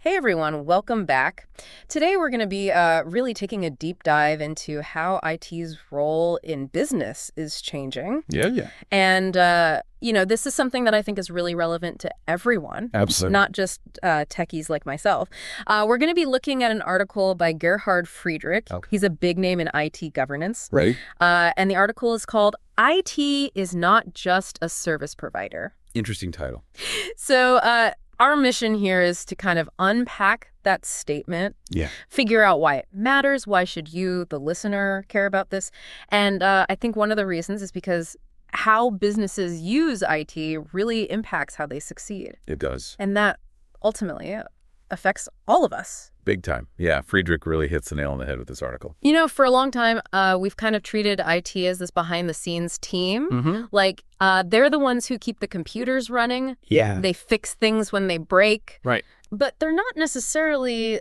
Hey everyone, welcome back. Today we're going to be really taking a deep dive into how IT's role in business is changing. Yeah. And, this is something that I think is really relevant to everyone, Absolutely. not just techies like myself. We're going to be looking at an article by Gerhard Friedrich. Okay. He's a big name in IT governance. Right. And the article is called IT is Not Just a Service Provider. Interesting title. So, our mission here is to kind of unpack that statement, figure out why it matters, why should you, the listener, care about this. And I think one of the reasons is because how businesses use IT really impacts how they succeed. It does. And that ultimately affects all of us. Big time. Yeah, Friedrich really hits the nail on the head with this article. You know, for a long time, we've kind of treated IT as this behind-the-scenes team. Mm-hmm. Like, they're the ones who keep the computers running. Yeah. They fix things when they break. Right. But they're not necessarily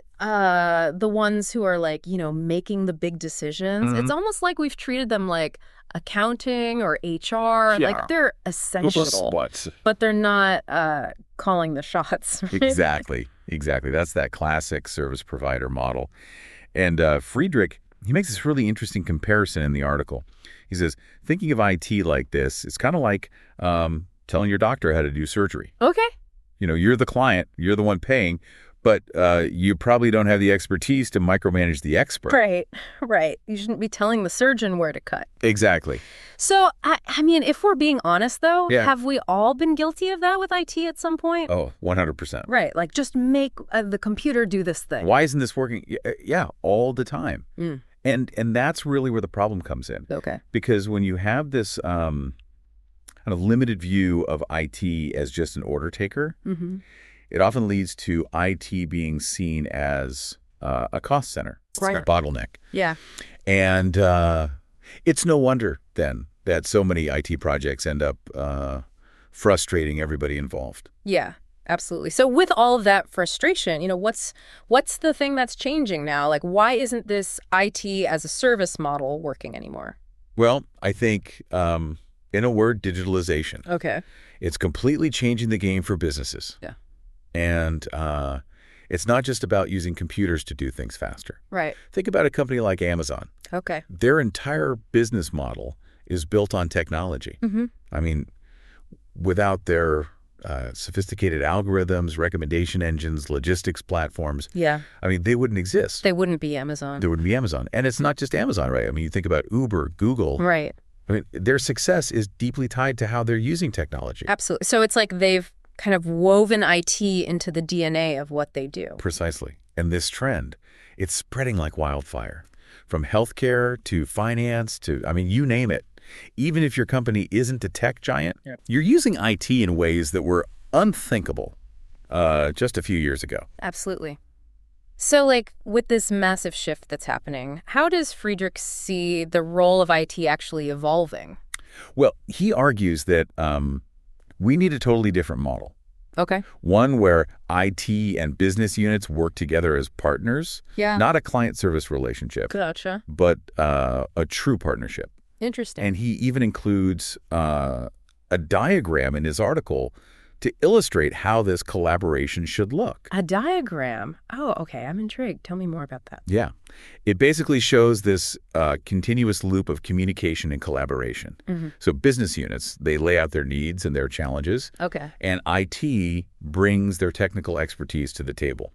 the ones who are, like, making the big decisions. Mm-hmm. It's almost like we've treated them like accounting or HR. Yeah. Like, they're essential. What? But they're not calling the shots. Right? Exactly. That's that classic service provider model. And Friedrich, he makes this really interesting comparison in the article. He says, thinking of IT like this, it's kind of like telling your doctor how to do surgery. Okay. You're the client, you're the one paying, but you probably don't have the expertise to micromanage the expert. Right. You shouldn't be telling the surgeon where to cut. Exactly. So, I mean, if we're being honest, though, Yeah. have we all been guilty of that with IT at some point? Oh, 100%. Right. Like, just make the computer do this thing. Why isn't this working? Yeah, all the time. Mm. And that's really where the problem comes in. Okay. Because when you have this kind of limited view of IT as just an order taker, Mm-hmm. it often leads to IT being seen as a cost center, Right. a bottleneck. Yeah. And it's no wonder then that so many IT projects end up frustrating everybody involved. Yeah, absolutely. So with all of that frustration, what's the thing that's changing now? Like, why isn't this IT as a service model working anymore? Well, I think, in a word, digitalization. Okay. It's completely changing the game for businesses. Yeah. And it's not just about using computers to do things faster. Right. Think about a company like Amazon. Okay. Their entire business model is built on technology. Mm-hmm. I mean, without their sophisticated algorithms, recommendation engines, logistics platforms, Yeah. I mean, they wouldn't exist. They wouldn't be Amazon. There wouldn't be Amazon. And it's not just Amazon, right? I mean, you think about Uber, Google. Right. I mean, their success is deeply tied to how they're using technology. Absolutely. So it's like they've kind of woven IT into the DNA of what they do. Precisely. And this trend, it's spreading like wildfire. From healthcare to finance to, I mean, you name it. Even if your company isn't a tech giant, you're using IT in ways that were unthinkable just a few years ago. Absolutely. So, like, with this massive shift that's happening, how does Friedrich see the role of IT actually evolving? Well, he argues that we need a totally different model. Okay. One where IT and business units work together as partners, Yeah. not a client-service relationship, Gotcha. but a true partnership. Interesting. And he even includes a diagram in his article to illustrate how this collaboration should look. A diagram. Oh, okay. I'm intrigued. Tell me more about that. Yeah. It basically shows this continuous loop of communication and collaboration. Mm-hmm. So business units, they lay out their needs and their challenges, Okay. and IT brings their technical expertise to the table.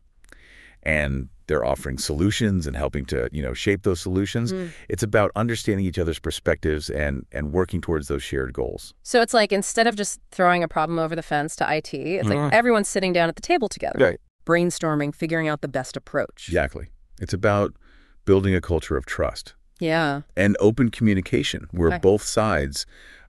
And they're offering solutions and helping to, shape those solutions. Mm. It's about understanding each other's perspectives and working towards those shared goals. So it's like instead of just throwing a problem over the fence to IT, it's like everyone's sitting down at the table together, Right. brainstorming, figuring out the best approach. Exactly. It's about building a culture of trust Yeah. and open communication where Okay. both sides,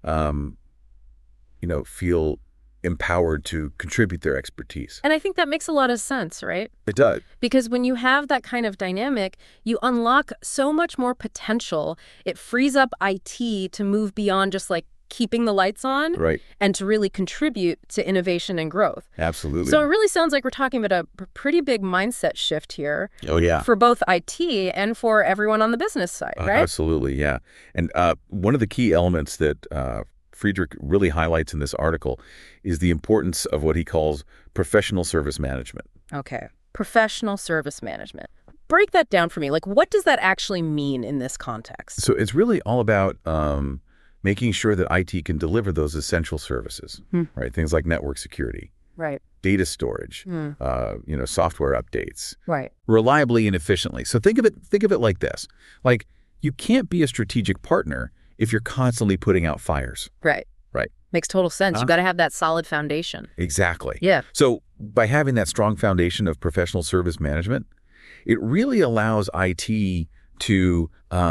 feel empowered to contribute their expertise. And I think that makes a lot of sense, right? It does. Because when you have that kind of dynamic, you unlock so much more potential. It frees up IT to move beyond just like keeping the lights on Right. and to really contribute to innovation and growth. Absolutely. So it really sounds like we're talking about a pretty big mindset shift here Oh, yeah. for both IT and for everyone on the business side, right? Absolutely, yeah. And one of the key elements that Friedrich really highlights in this article is the importance of what he calls professional service management. Okay. Professional service management. Break that down for me. Like, what does that actually mean in this context? So it's really all about making sure that IT can deliver those essential services, right? Things like network security, right? Data storage, software updates, right? Reliably and efficiently. So think of it like this: like, you can't be a strategic partner if you're constantly putting out fires. Right. Right. Makes total sense. You've got to have that solid foundation. Exactly. Yeah. So by having that strong foundation of professional service management, it really allows IT to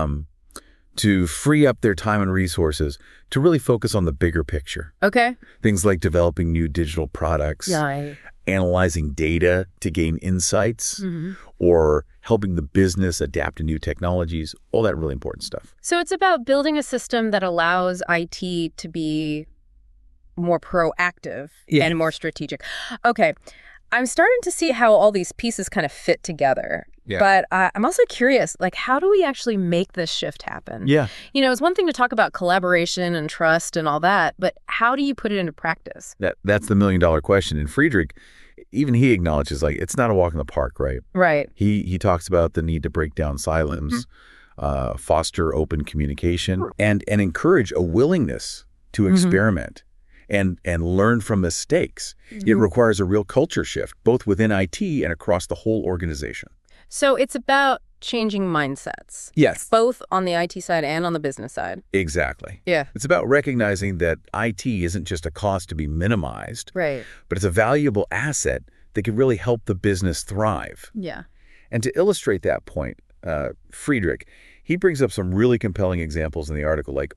free up their time and resources to really focus on the bigger picture. Okay. Things like developing new digital products, analyzing data to gain insights, or helping the business adapt to new technologies, all that really important stuff. So it's about building a system that allows IT to be more proactive and more strategic. Okay. I'm starting to see how all these pieces kind of fit together. Yeah. But I'm also curious, like, how do we actually make this shift happen? Yeah. It's one thing to talk about collaboration and trust and all that, but how do you put it into practice? That's the million-dollar question. And Friedrich, even he acknowledges, like, it's not a walk in the park, right? Right. He talks about the need to break down silos, foster open communication, and encourage a willingness to experiment and learn from mistakes. It requires a real culture shift, both within IT and across the whole organization. So it's about changing mindsets. Yes. Both on the IT side and on the business side. Exactly. Yeah. It's about recognizing that IT isn't just a cost to be minimized, right, but it's a valuable asset that can really help the business thrive. Yeah. And to illustrate that point, Friedrich, he brings up some really compelling examples in the article, like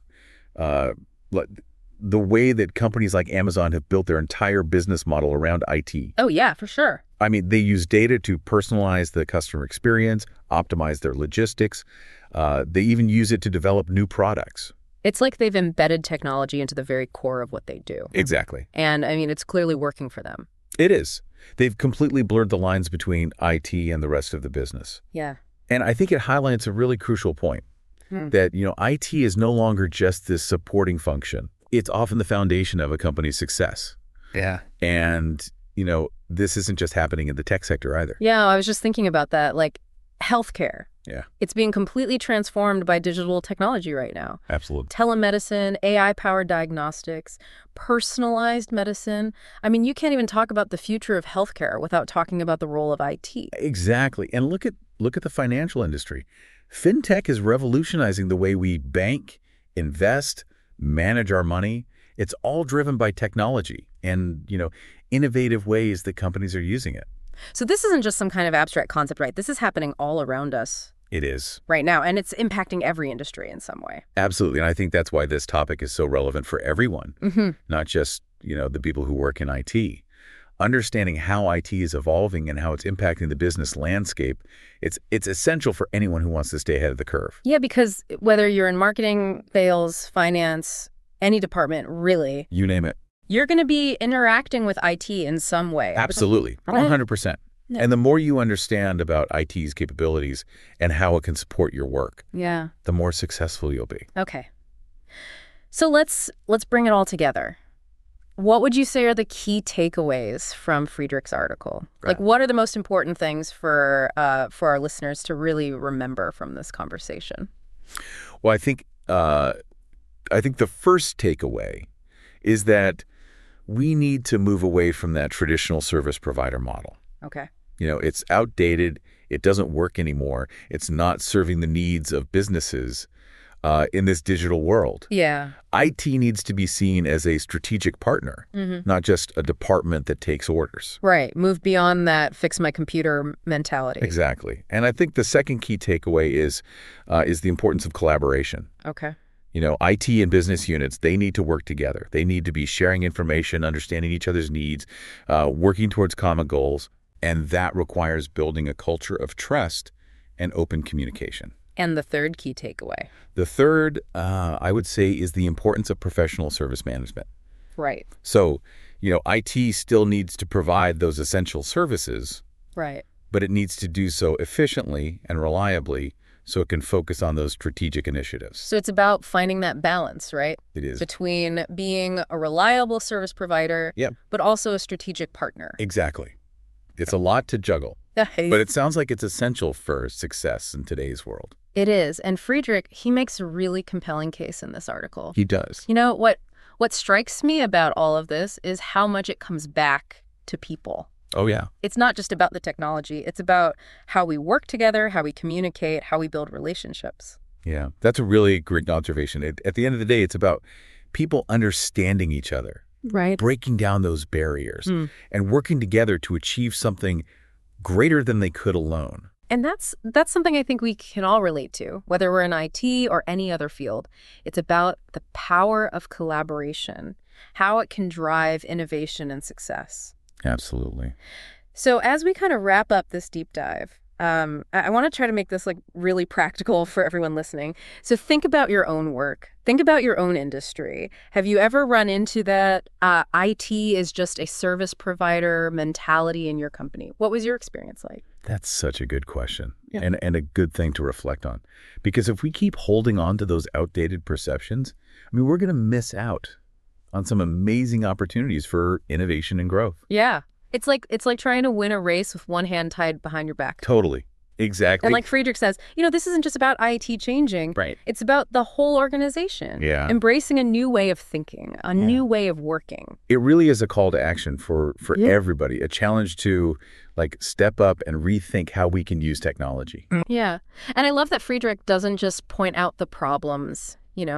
the way that companies like Amazon have built their entire business model around IT. Oh, yeah, for sure. I mean, they use data to personalize the customer experience, optimize their logistics. They even use it to develop new products. It's like they've embedded technology into the very core of what they do. Exactly. And, I mean, it's clearly working for them. It is. They've completely blurred the lines between IT and the rest of the business. Yeah. And I think it highlights a really crucial point, that, IT is no longer just this supporting function. It's often the foundation of a company's success. Yeah. And, this isn't just happening in the tech sector either. Yeah, I was just thinking about that, like healthcare. Yeah. It's being completely transformed by digital technology right now. Absolutely. Telemedicine, AI-powered diagnostics, personalized medicine. I mean, you can't even talk about the future of healthcare without talking about the role of IT. Exactly. And look at the financial industry. FinTech is revolutionizing the way we bank, invest, manage our money. It's all driven by technology and, innovative ways that companies are using it. So this isn't just some kind of abstract concept, right? This is happening all around us. It is. Right now, and it's impacting every industry in some way. Absolutely. And I think that's why this topic is so relevant for everyone, not just, the people who work in IT. Understanding how IT is evolving and how it's impacting the business landscape, it's essential for anyone who wants to stay ahead of the curve. Yeah, because whether you're in marketing, sales, finance, any department, really. You name it. You're going to be interacting with IT in some way. Absolutely. 100%. Yeah. And the more you understand about IT's capabilities and how it can support your work, the more successful you'll be. Okay. So let's bring it all together. What would you say are the key takeaways from Friedrich's article? Right. Like, what are the most important things for our listeners to really remember from this conversation? Well, I think the first takeaway is that we need to move away from that traditional service provider model. Okay. It's outdated. It doesn't work anymore. It's not serving the needs of businesses in this digital world. Yeah. IT needs to be seen as a strategic partner, not just a department that takes orders. Right. Move beyond that fix my computer mentality. Exactly. And I think the second key takeaway is the importance of collaboration. Okay. IT and business units, they need to work together. They need to be sharing information, understanding each other's needs, working towards common goals. And that requires building a culture of trust and open communication. And the third key takeaway? The third, I would say, is the importance of professional service management. Right. So, IT still needs to provide those essential services. Right. But it needs to do so efficiently and reliably so it can focus on those strategic initiatives. So it's about finding that balance, right? It is. Between being a reliable service provider, but also a strategic partner. Exactly. It's a lot to juggle. But it sounds like it's essential for success in today's world. It is. And Friedrich, he makes a really compelling case in this article. He does. You know, what strikes me about all of this is how much it comes back to people. Oh, yeah. It's not just about the technology. It's about how we work together, how we communicate, how we build relationships. Yeah, that's a really great observation. At the end of the day, it's about people understanding each other, right? Breaking down those barriers and working together to achieve something greater than they could alone. And that's something I think we can all relate to, whether we're in IT or any other field. It's about the power of collaboration, how it can drive innovation and success. Absolutely. So as we kind of wrap up this deep dive, I want to try to make this like really practical for everyone listening. So think about your own work. Think about your own industry. Have you ever run into that IT is just a service provider mentality in your company? What was your experience like? That's such a good question and a good thing to reflect on. Because if we keep holding on to those outdated perceptions, I mean, we're going to miss out on some amazing opportunities for innovation and growth. Yeah. It's like trying to win a race with one hand tied behind your back. Totally. Exactly. And like Friedrich says, this isn't just about IT changing. Right. It's about the whole organization. Yeah. Embracing a new way of thinking, a new way of working. It really is a call to action for everybody, a challenge to like step up and rethink how we can use technology. Yeah. And I love that Friedrich doesn't just point out the problems,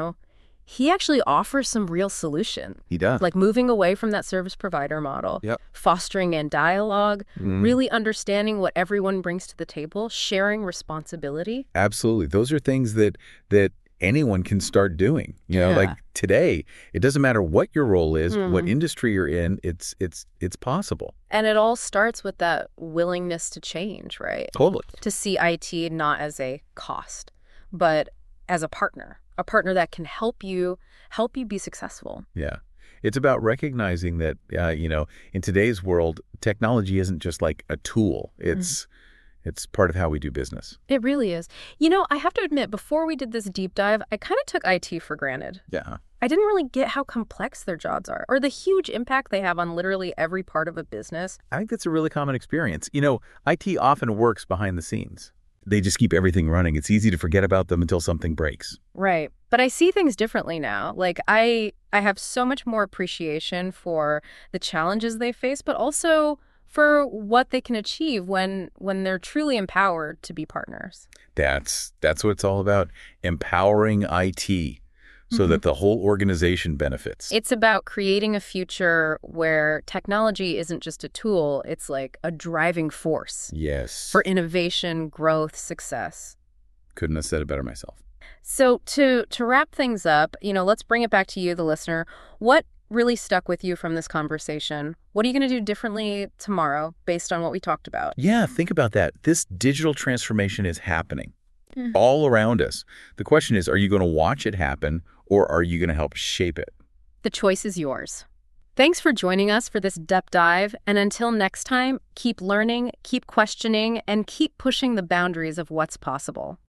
He actually offers some real solution. He does. Like moving away from that service provider model, fostering and dialogue, really understanding what everyone brings to the table, sharing responsibility. Absolutely. Those are things that anyone can start doing. Like today, it doesn't matter what your role is, what industry you're in, it's possible. And it all starts with that willingness to change, right? Totally. To see IT not as a cost, but as a partner that can help you be successful. Yeah. It's about recognizing that, in today's world, technology isn't just like a tool. It's part of how we do business. It really is. I have to admit, before we did this deep dive, I kind of took IT for granted. Yeah. I didn't really get how complex their jobs are or the huge impact they have on literally every part of a business. I think that's a really common experience. IT often works behind the scenes. They just keep everything running. It's easy to forget about them until something breaks. Right. But I see things differently now. Like I have so much more appreciation for the challenges they face, but also for what they can achieve when they're truly empowered to be partners. That's what it's all about. Empowering IT so that the whole organization benefits. It's about creating a future where technology isn't just a tool, it's like a driving force. Yes. For innovation, growth, success. Couldn't have said it better myself. So to wrap things up, let's bring it back to you, the listener. What really stuck with you from this conversation? What are you going to do differently tomorrow based on what we talked about? Yeah, think about that. This digital transformation is happening all around us. The question is, are you going to watch it happen or are you going to help shape it? The choice is yours. Thanks for joining us for this depth dive. And until next time, keep learning, keep questioning, and keep pushing the boundaries of what's possible.